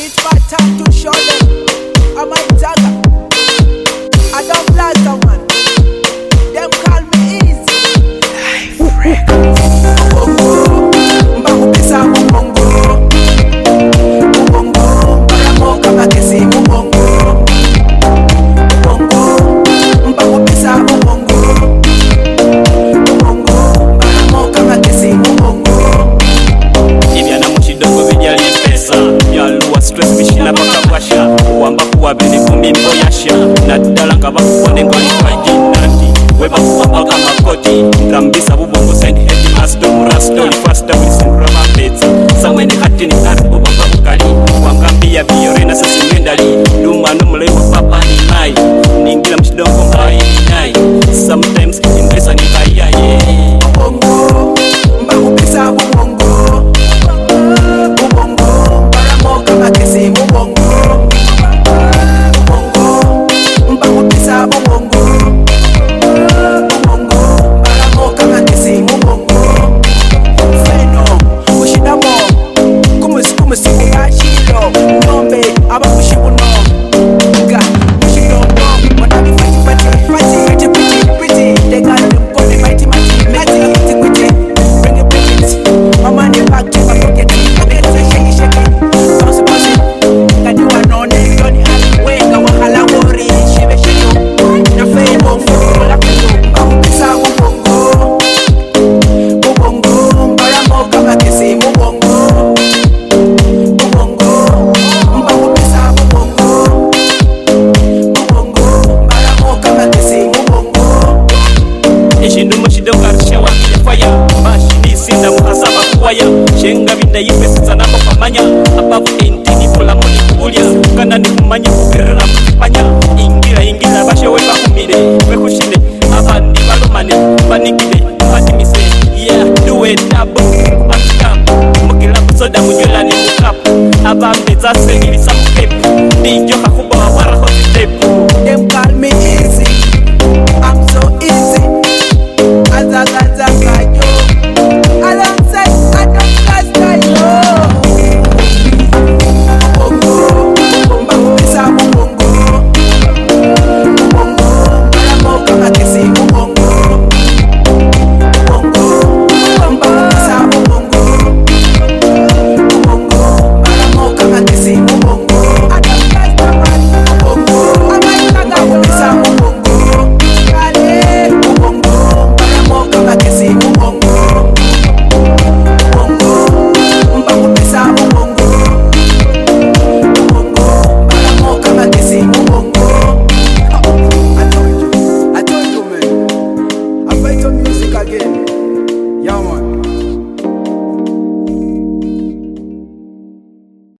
It's my time to show them. I'm a jagger. I don't like that one. Them call me easy. Life records. Ubongo, mbaku pesa ubongo. Ubongo, maramo kama kesi ubongo. Ubongo, mbaku pesa ubongo. Ubongo, maramo kama kesi ubongo. Ibyana muchidongo bijali pesa. Yaluwa stress bishina baka kwasha. Uwamba kuwa bini kumimbo yasha. Nadala ngaba kuwane ngoli kwa jinandi. Weba kuwamba kama koti. Rambisa bubongo send heavy masto. Murasto li fasta wilson rama pizza. Samweni hati ni nari bubamba ukali. Wangambia biyorena sasi mwendali. Luma numlewa papa ni mai. Ningila mchidongo mbai ni nai. Sometimes invesa ni baya yeah. Ubongo, mbaku pesa ubongo. Ubongo, maramo kama kesi ubongo. Ubongo, mbaku pesa ubongo. Ubongo, maramo kama kesi ubongo. Feno, ushidamo. Kumusi kuyashilo. Nombe, abakushibuno. Nga, ushidono. Wanabi fighty, pretty. They got them call me mighty. Quitty. Bring it. My money back to my pocket. Shake it. Bounce it. Kadi wanone, yoni wenga wahala wori. Shebe. Na feno, la pendo. Mbaku pesa ubongo. Ubongo, maramo kama kesi ubongo. Ubongo, mbaku pesa ubongo. Ubongo, maramo kama kesi ubongo. Ishindu muchidongo arishawa bile fire. Mashini sinda muhasaba kuwaya. Shenga binda yipesi sana mkamanya. Abavu entini pula moni kubulia. Kanda ni kumanya kugerera mkipanya. Ingira basha weba kumire. Wekushinde abandi balomane. Banikide batimise. Yeah, do it double. Mukila kusoda mujula ni mukapu. Abambeza sengili sa mukepu. Dijo